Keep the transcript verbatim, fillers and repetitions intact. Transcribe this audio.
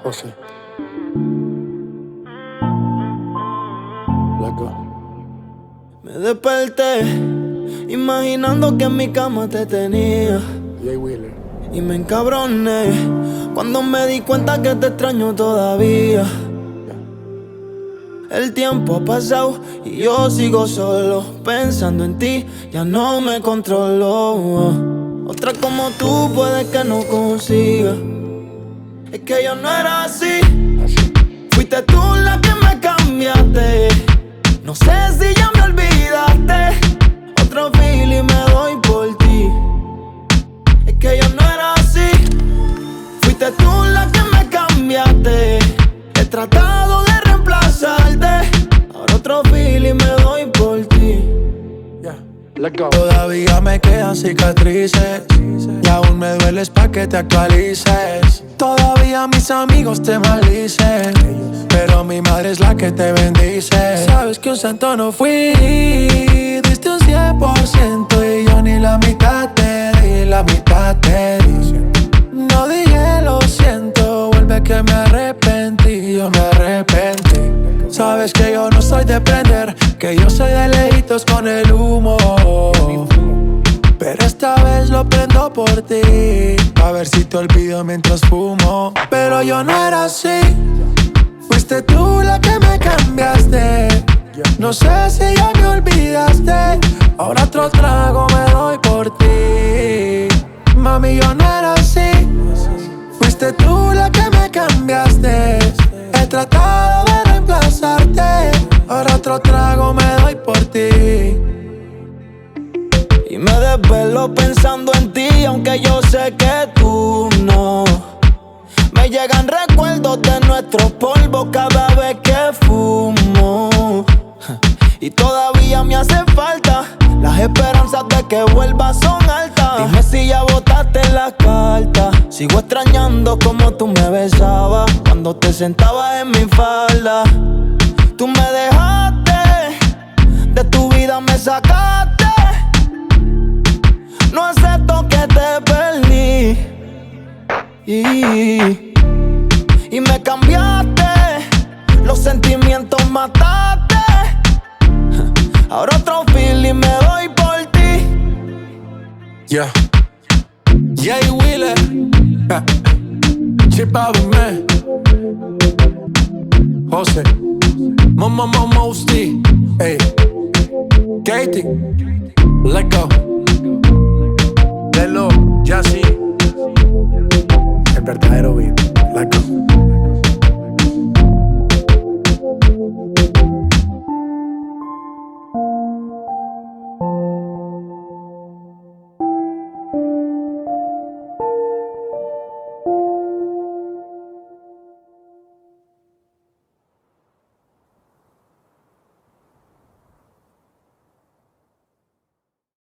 José. Let go. Me desperté imaginando que en mi cama te tenía. Jay Wheeler. Y me encabroné cuando me di cuenta que te extraño todavía. El tiempo ha pasado y yo sigo solo pensando en ti, ya no me controlo. Otra como tú puede que no consiga. Es que yo no era así. Así. Fuiste tú la que me cambiaste. No sé si ya me olvidaste. Otro feeling me doy por ti. Es que yo no era así. Fuiste tú la que me cambiaste. He tratado de reemplazarte. Ahora otro feeling me doy por ti. Yeah. Let go. Todavía me quedan cicatrices y aún me dueles pa' que te actualices. Todavía mis amigos te maldicen, pero mi madre es la que te bendice. Sabes que un santo no fui, diste un cien por ciento y yo ni la mitad te di, la mitad te di. No dije lo siento, vuelve que me arrepentí, yo me arrepentí. Sabes que yo no soy de prender, que yo soy de lejitos con el humo. Pero esta vez lo prendo por ti, a ver si te olvido mientras fumo. Pero yo no era así, fuiste tú la que me cambiaste. No sé si ya me olvidaste, ahora otro trago me doy por ti. Mami, yo no era así, fuiste tú la que me cambiaste. He tratado de reemplazarte, ahora otro trago me doy por ti. Y me desvelo pensando en ti, aunque yo sé que tú no. Me llegan recuerdos de nuestros polvos cada vez que fumo. Y todavía me hace falta, las esperanzas de que vuelvas son altas. Dime si ya botaste la carta. Sigo extrañando como tú me besabas cuando te sentabas en mi falda. Tú me dejaste, de tu vida me sacaste. No acepto que te perdí y, y me cambiaste, los sentimientos mataste. Ahora otro feeling me doy por ti. Yeah. Jay Wheeler. Chip out of me. José. Momo Momo Mosti. Hey. Katie. Let go. Lelo, Jassy. El verdadero beat.